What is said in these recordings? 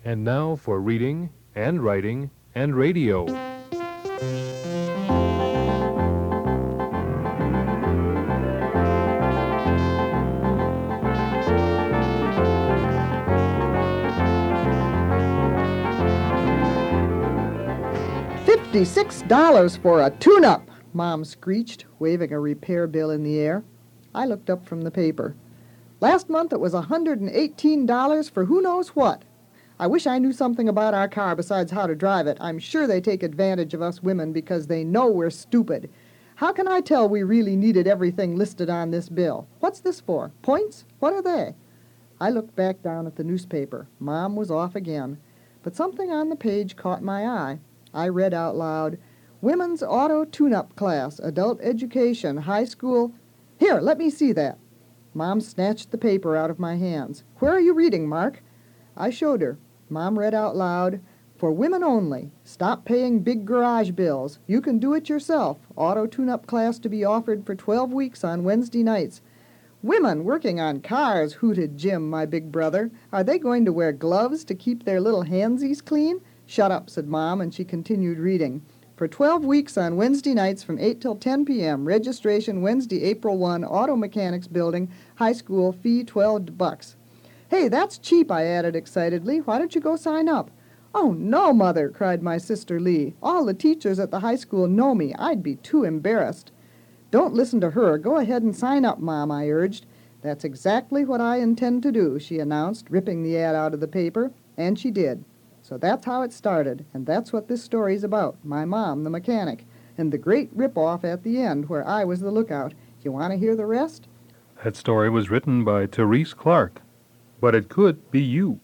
And now for reading and writing and radio. $56 for a tune-up, Mom screeched, waving a repair bill in the air. I looked up from the paper. Last month it was $118 for who knows what. I wish I knew something about our car besides how to drive it. I'm sure they take advantage of us women because they know we're stupid. How can I tell we really needed everything listed on this bill? What's this for? Points? What are they? I looked back down at the newspaper. Mom was off again. But something on the page caught my eye. I read out loud, Women's Auto Tune-Up Class, Adult Education, High School. Here, let me see that. Mom snatched the paper out of my hands. Where are you reading, Mark? I showed her. Mom read out loud, For women only. Stop paying big garage bills. You can do it yourself. Auto tune-up class to be offered for 12 weeks on Wednesday nights. Women working on cars, hooted Jim, my big brother. Are they going to wear gloves to keep their little handsies clean? Shut up, said Mom, and she continued reading. For 12 weeks on Wednesday nights from 8 till 10 p.m. Registration Wednesday, April 1, Auto Mechanics Building, High School, fee $12. Hey, that's cheap, I added excitedly. Why don't you go sign up? Oh, no, Mother, cried my sister Lee. All the teachers at the high school know me. I'd be too embarrassed. Don't listen to her. Go ahead and sign up, Mom, I urged. That's exactly what I intend to do, she announced, ripping the ad out of the paper, and she did. So that's how it started, and that's what this story's about, my mom, the mechanic, and the great rip-off at the end where I was the lookout. You want to hear the rest? That story was written by Therese Clark, but it could be you.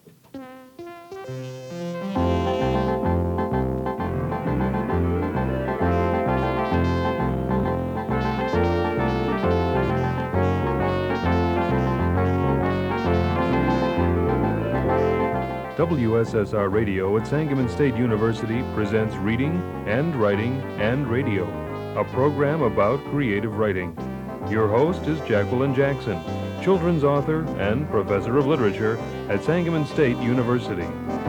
WSSR Radio at Sangamon State University presents Reading and Writing and Radio, a program about creative writing. Your host is Jacqueline Jackson, children's author and professor of literature at Sangamon State University.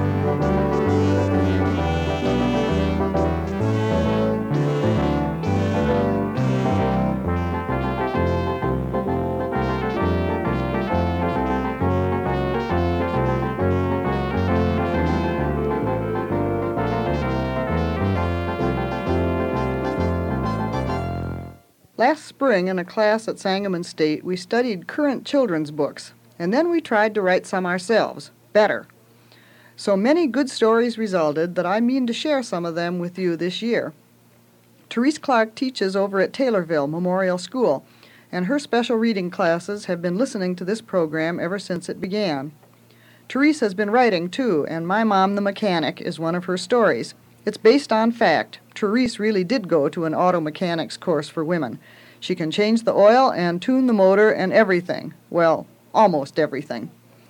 Last spring, in a class at Sangamon State, we studied current children's books, and then we tried to write some ourselves, better. So many good stories resulted that I mean to share some of them with you this year. Therese Clark teaches over at Taylorville Memorial School, and her special reading classes have been listening to this program ever since it began. Therese has been writing, too, and My Mom the Mechanic is one of her stories. It's based on fact. Therese really did go to an auto mechanics course for women. She can change the oil and tune the motor and everything. Well, almost everything.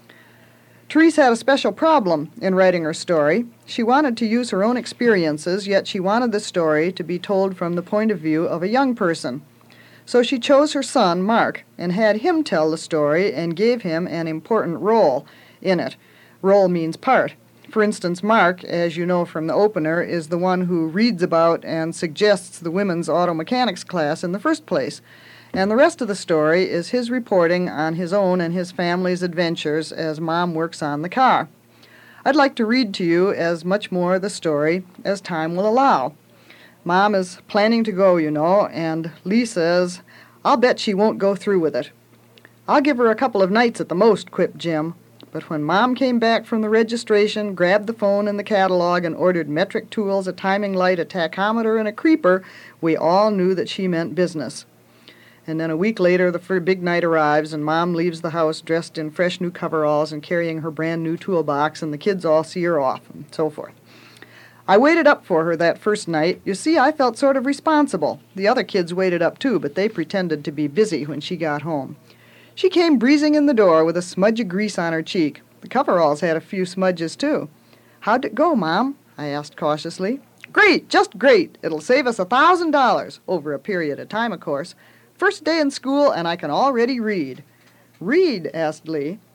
Therese had a special problem in writing her story. She wanted to use her own experiences, yet she wanted the story to be told from the point of view of a young person. So she chose her son, Mark, and had him tell the story and gave him an important role in it. Role means part. For instance, Mark, as you know from the opener, is the one who reads about and suggests the women's auto mechanics class in the first place. And the rest of the story is his reporting on his own and his family's adventures as Mom works on the car. I'd like to read to you as much more of the story as time will allow. Mom is planning to go, you know, and Lee says, I'll bet she won't go through with it. I'll give her a couple of nights at the most, quipped Jim. But when Mom came back from the registration, grabbed the phone and the catalog, and ordered metric tools, a timing light, a tachometer, and a creeper, we all knew that she meant business. And then a week later, the big night arrives, and Mom leaves the house dressed in fresh new coveralls and carrying her brand-new toolbox, and the kids all see her off, and so forth. I waited up for her that first night. You see, I felt sort of responsible. The other kids waited up, too, but they pretended to be busy when she got home. She came breezing in the door with a smudge of grease on her cheek. The coveralls had a few smudges, too. How'd it go, Mom? I asked cautiously. Great, just great. It'll save us $1,000, over a period of time, of course. First day in school, and I can already read. Read? Asked Lee.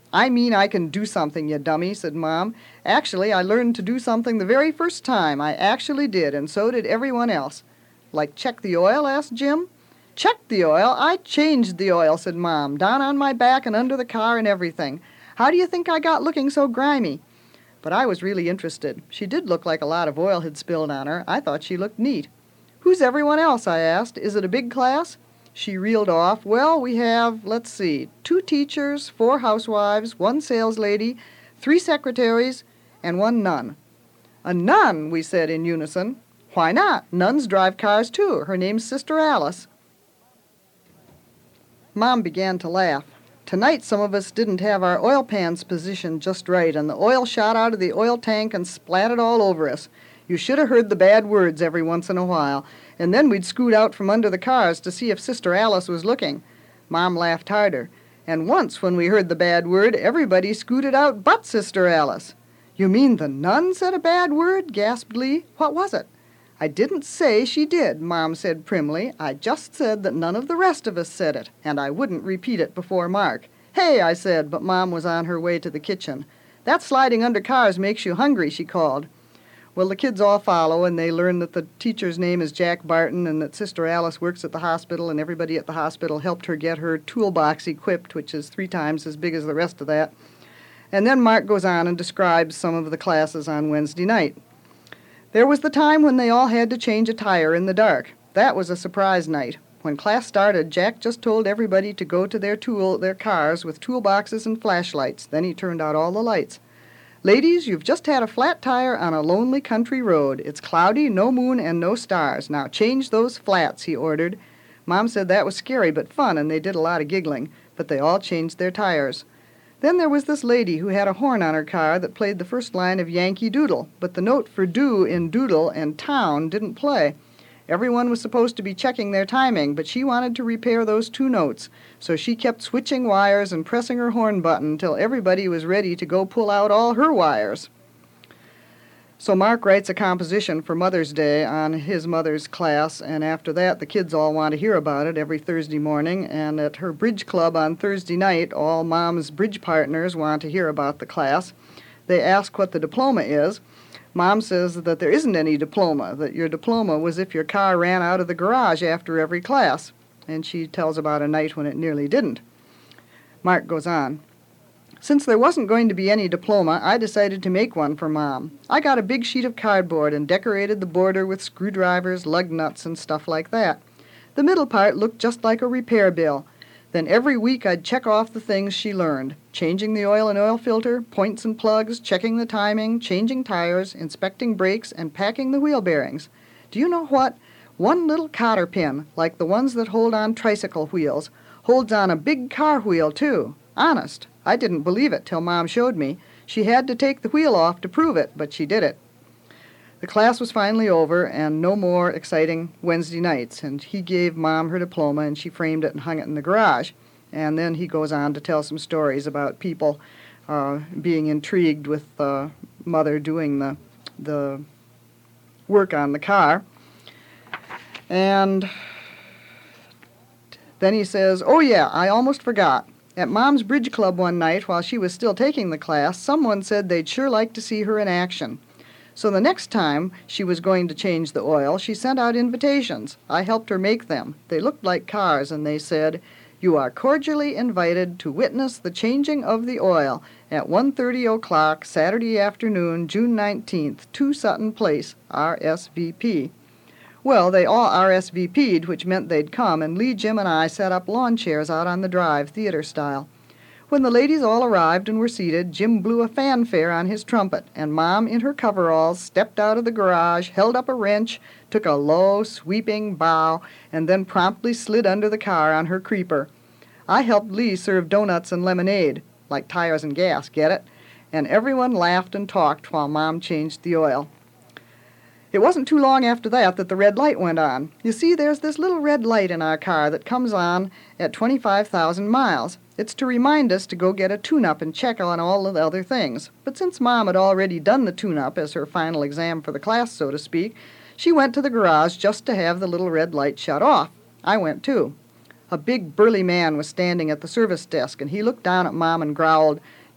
"I mean I can do something, you dummy," said Mom. "Actually, I learned to do something the very first time. I actually did, and so did everyone else." "Like check the oil?" asked Jim. "Check the oil? I changed the oil," said Mom, "down on my back and under the car and everything. How do you think I got looking so grimy?" But I was really interested. She did look like a lot of oil had spilled on her. I thought she looked neat. "Who's everyone else?" I asked. "Is it a big class?" She reeled off. "Well, we have, let's see, 2 teachers, 4 housewives, 1 saleslady, 3 secretaries, and 1 nun." "A nun," we said in unison. "Why not? Nuns drive cars, too. Her name's Sister Alice." Mom began to laugh. "Tonight some of us didn't have our oil pans positioned just right, and the oil shot out of the oil tank and splattered all over us. You should have heard the bad words every once in a while, and then we'd scoot out from under the cars to see if Sister Alice was looking." Mom laughed harder. "And once when we heard the bad word, everybody scooted out but Sister Alice." "You mean the nun said a bad word?" gasped Lee. "What was it?" "I didn't say she did," Mom said primly. "I just said that none of the rest of us said it, and I wouldn't repeat it before Mark." "Hey," I said, but Mom was on her way to the kitchen. "That sliding under cars makes you hungry," she called. Well, the kids all follow, and they learn that the teacher's name is Jack Barton and that Sister Alice works at the hospital, and everybody at the hospital helped her get her toolbox equipped, which is 3 times as big as the rest of that. And then Mark goes on and describes some of the classes on Wednesday night. There was the time when they all had to change a tire in the dark. That was a surprise night. When class started, Jack just told everybody to go to their cars with toolboxes and flashlights. Then he turned out all the lights. "Ladies, you've just had a flat tire on a lonely country road. It's cloudy, no moon, and no stars. Now change those flats," he ordered. Mom said that was scary but fun, and they did a lot of giggling, but they all changed their tires. Then there was this lady who had a horn on her car that played the first line of Yankee Doodle, but the note for do in Doodle and town didn't play. Everyone was supposed to be checking their timing, but she wanted to repair those 2 notes, so she kept switching wires and pressing her horn button till everybody was ready to go pull out all her wires. So Mark writes a composition for Mother's Day on his mother's class, and after that the kids all want to hear about it every Thursday morning, and at her bridge club on Thursday night, all Mom's bridge partners want to hear about the class. They ask what the diploma is. Mom says that there isn't any diploma, that your diploma was if your car ran out of the garage after every class, and she tells about a night when it nearly didn't. Mark goes on. "Since there wasn't going to be any diploma, I decided to make one for Mom. I got a big sheet of cardboard and decorated the border with screwdrivers, lug nuts, and stuff like that. The middle part looked just like a repair bill. Then every week I'd check off the things she learned: changing the oil and oil filter, points and plugs, checking the timing, changing tires, inspecting brakes, and packing the wheel bearings. Do you know what? One little cotter pin, like the ones that hold on tricycle wheels, holds on a big car wheel, too. Honest. I didn't believe it till Mom showed me. She had to take the wheel off to prove it, but she did it." The class was finally over, and no more exciting Wednesday nights, and he gave Mom her diploma, and she framed it and hung it in the garage. And then he goes on to tell some stories about people being intrigued with Mother doing the work on the car. And then he says, "Oh yeah, I almost forgot. At Mom's bridge club one night, while she was still taking the class, someone said they'd sure like to see her in action. So the next time she was going to change the oil, she sent out invitations. I helped her make them. They looked like cars, and they said, 'You are cordially invited to witness the changing of the oil at 1:30 o'clock Saturday afternoon, June 19th, 2 Sutton Place, RSVP.' Well, they all RSVP'd, which meant they'd come, and Lee, Jim, and I set up lawn chairs out on the drive, theater style. When the ladies all arrived and were seated, Jim blew a fanfare on his trumpet, and Mom, in her coveralls, stepped out of the garage, held up a wrench, took a low, sweeping bow, and then promptly slid under the car on her creeper. I helped Lee serve donuts and lemonade, like tires and gas, get it? And everyone laughed and talked while Mom changed the oil. It wasn't too long after that the red light went on. You see, there's this little red light in our car that comes on at 25,000 miles. It's to remind us to go get a tune-up and check on all of the other things. But since Mom had already done the tune-up as her final exam for the class, so to speak, she went to the garage just to have the little red light shut off. I went too. A big burly man was standing at the service desk, and he looked down at Mom and growled,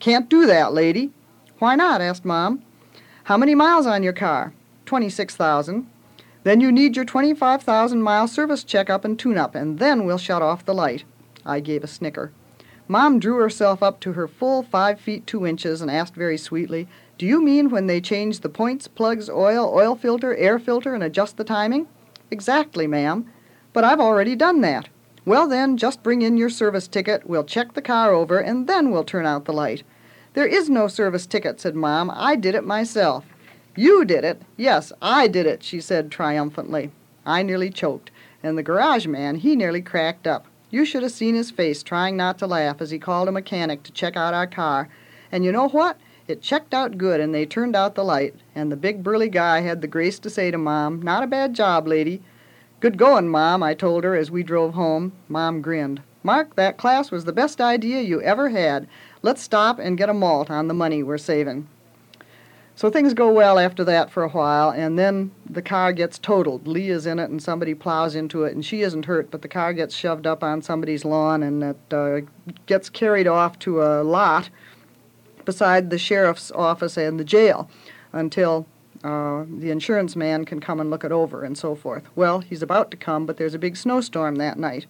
"Can't do that, lady." "Why not?" asked Mom. "How many miles on your car?" 26,000. "Then you need your 25,000-mile service checkup and tune-up, and then we'll shut off the light." I gave a snicker. Mom drew herself up to her full 5 feet 2 inches and asked very sweetly, "Do you mean when they change the points, plugs, oil filter, air filter, and adjust the timing?" "Exactly, ma'am." "But I've already done that." "Well, then, just bring in your service ticket, we'll check the car over, and then we'll turn out the light." "There is no service ticket," said Mom. "I did it myself." "You did it?" "Yes, I did it," she said triumphantly. I nearly choked, and the garage man, he nearly cracked up. You should have seen his face trying not to laugh as he called a mechanic to check out our car. And you know what? It checked out good, and they turned out the light, and the big burly guy had the grace to say to Mom, "Not a bad job, lady." "Good going, Mom," I told her as we drove home. Mom grinned. "Mark, that class was the best idea you ever had. Let's stop and get a malt on the money we're saving." So things go well after that for a while, and then the car gets totaled. Lee is in it, and somebody plows into it, and she isn't hurt, but the car gets shoved up on somebody's lawn, and it gets carried off to a lot beside the sheriff's office and the jail until the insurance man can come and look it over and so forth. Well, he's about to come, but there's a big snowstorm that night.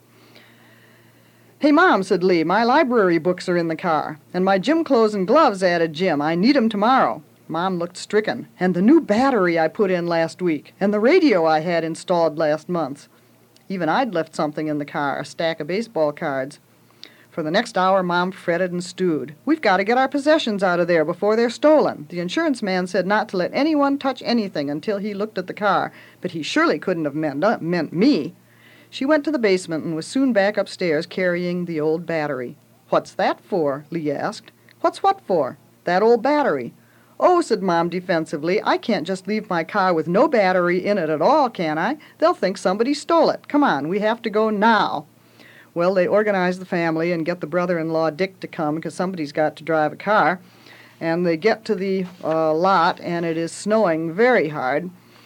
"Hey, Mom," said Lee, "my library books are in the car, and my gym clothes and gloves," added Jim. "I need 'em tomorrow." Mom looked stricken. "And the new battery I put in last week, and the radio I had installed last month." Even I'd left something in the car, a stack of baseball cards. For the next hour, Mom fretted and stewed. "We've got to get our possessions out of there before they're stolen. The insurance man said not to let anyone touch anything until he looked at the car, but he surely couldn't have meant me." She went to the basement and was soon back upstairs carrying the old battery. "What's that for?" Lee asked. "What's what for?" "That old battery." "Oh," said Mom defensively, "I can't just leave my car with no battery in it at all, can I? They'll think somebody stole it. Come on, we have to go now." Well, they organize the family and get the brother-in-law Dick to come because somebody's got to drive a car. And they get to the lot, and it is snowing very hard.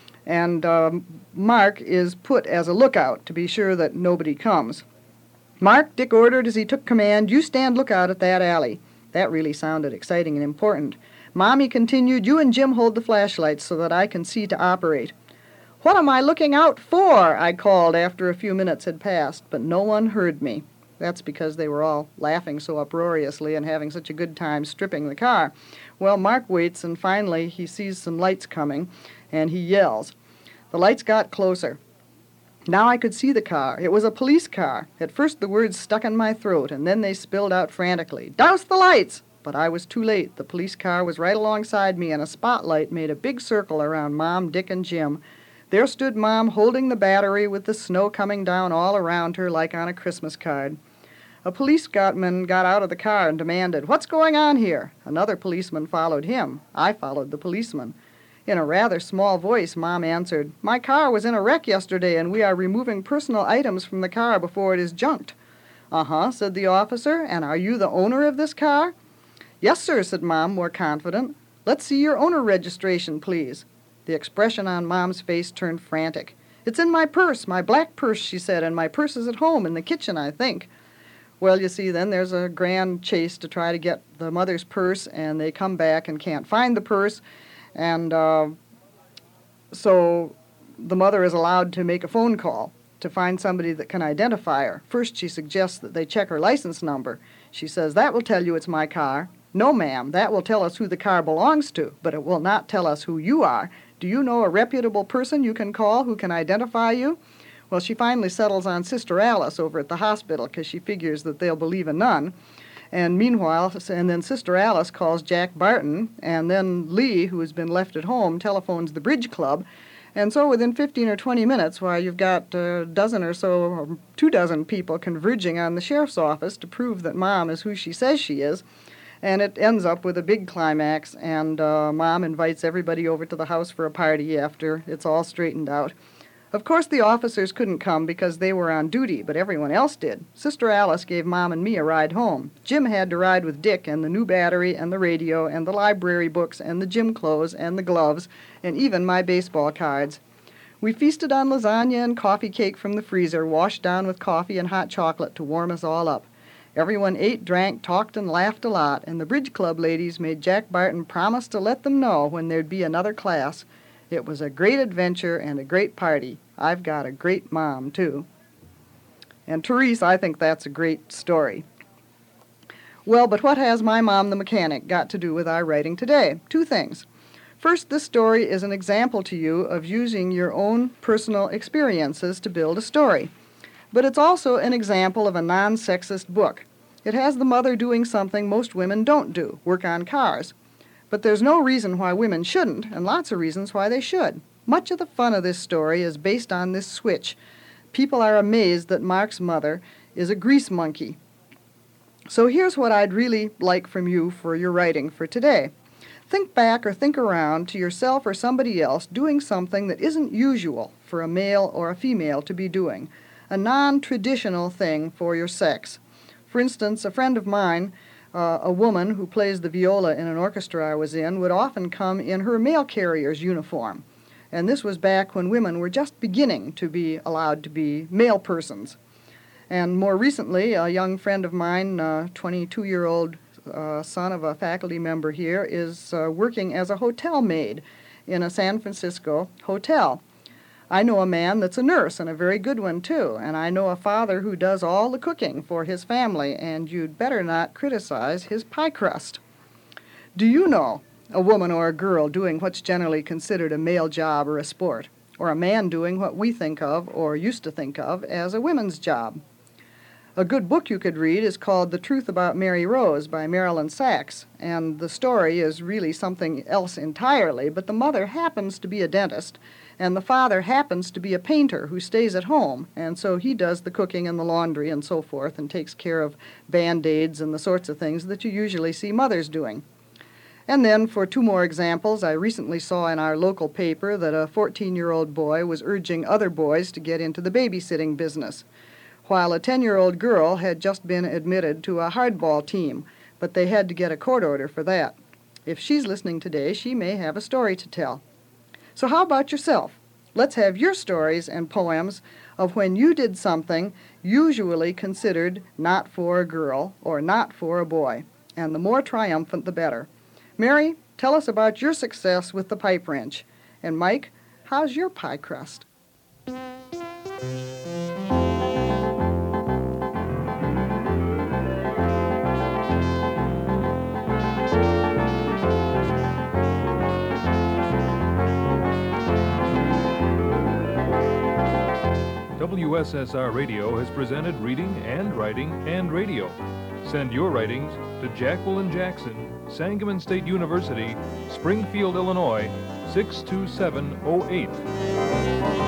And Mark is put as a lookout to be sure that nobody comes. "Mark," Dick ordered as he took command, "you stand lookout at that alley." That really sounded exciting and important. "Mom," he continued, "you and Jim hold the flashlights so that I can see to operate." "What am I looking out for?" I called after a few minutes had passed, but no one heard me. That's because they were all laughing so uproariously and having such a good time stripping the car. Well, Mark waits, and finally he sees some lights coming, and he yells. The lights got closer. Now I could see the car. It was a police car. At first the words stuck in my throat, and then they spilled out frantically. "Douse the lights!" But I was too late. The police car was right alongside me, and a spotlight made a big circle around Mom, Dick, and Jim. There stood Mom holding the battery with the snow coming down all around her like on a Christmas card. A policeman got out of the car and demanded, "What's going on here?" Another policeman followed him. I followed the policeman. In a rather small voice, Mom answered, "My car was in a wreck yesterday, and we are removing personal items from the car before it is junked." "Uh-huh," said the officer. "And are you the owner of this car?" "Yes, sir," said Mom, more confident. "Let's see your owner registration, please." The expression on Mom's face turned frantic. "It's in my purse, my black purse," she said, "and my purse is at home in the kitchen, I think." Well, you see, then there's a grand chase to try to get the mother's purse, and they come back and can't find the purse, and so the mother is allowed to make a phone call to find somebody that can identify her. First, she suggests that they check her license number. She says, "That will tell you it's my car." "No, ma'am, that will tell us who the car belongs to, but it will not tell us who you are. Do you know a reputable person you can call who can identify you?" Well, she finally settles on Sister Alice over at the hospital because she figures that they'll believe a nun. And then Sister Alice calls Jack Barton, and then Lee, who has been left at home, telephones the Bridge Club. And so within 15 or 20 minutes, while you've got a dozen or so, or 24 people converging on the sheriff's office to prove that Mom is who she says she is, and it ends up with a big climax, and Mom invites everybody over to the house for a party after it's all straightened out. Of course, the officers couldn't come because they were on duty, but everyone else did. Sister Alice gave Mom and me a ride home. Jim had to ride with Dick and the new battery and the radio and the library books and the gym clothes and the gloves and even my baseball cards. We feasted on lasagna and coffee cake from the freezer, washed down with coffee and hot chocolate to warm us all up. Everyone ate, drank, talked, and laughed a lot, and the Bridge Club ladies made Jack Barton promise to let them know when there'd be another class. It was a great adventure and a great party. I've got a great mom, too. And Therese, I think that's a great story. Well, but what has My Mom the Mechanic got to do with our writing today? Two things. First, this story is an example to you of using your own personal experiences to build a story. But it's also an example of a non-sexist book. It has the mother doing something most women don't do, work on cars. But there's no reason why women shouldn't, and lots of reasons why they should. Much of the fun of this story is based on this switch. People are amazed that Mark's mother is a grease monkey. So here's what I'd really like from you for your writing for today. Think back or think around to yourself or somebody else doing something that isn't usual for a male or a female to be doing, a non-traditional thing for your sex. For instance, a friend of mine, a woman who plays the viola in an orchestra I was in, would often come in her mail carrier's uniform. And this was back when women were just beginning to be allowed to be mail persons. And more recently, a young friend of mine, 22-year-old son of a faculty member here, is working as a hotel maid in a San Francisco hotel. I know a man that's a nurse, and a very good one, too, and I know a father who does all the cooking for his family, and you'd better not criticize his pie crust. Do you know a woman or a girl doing what's generally considered a male job or a sport, or a man doing what we think of, or used to think of, as a women's job? A good book you could read is called The Truth About Mary Rose by Marilyn Sachs, and the story is really something else entirely, but the mother happens to be a dentist, and the father happens to be a painter who stays at home, and so he does the cooking and the laundry and so forth and takes care of Band-Aids and the sorts of things that you usually see mothers doing. And then, for two more examples, I recently saw in our local paper that a 14-year-old boy was urging other boys to get into the babysitting business, while a 10-year-old girl had just been admitted to a hardball team, but they had to get a court order for that. If she's listening today, she may have a story to tell. So how about yourself? Let's have your stories and poems of when you did something usually considered not for a girl or not for a boy, and the more triumphant the better. Mary, tell us about your success with the pipe wrench. And Mike, how's your pie crust? WSSR Radio has presented Reading and Writing and Radio. Send your writings to Jacqueline Jackson, Sangamon State University, Springfield, Illinois, 62708.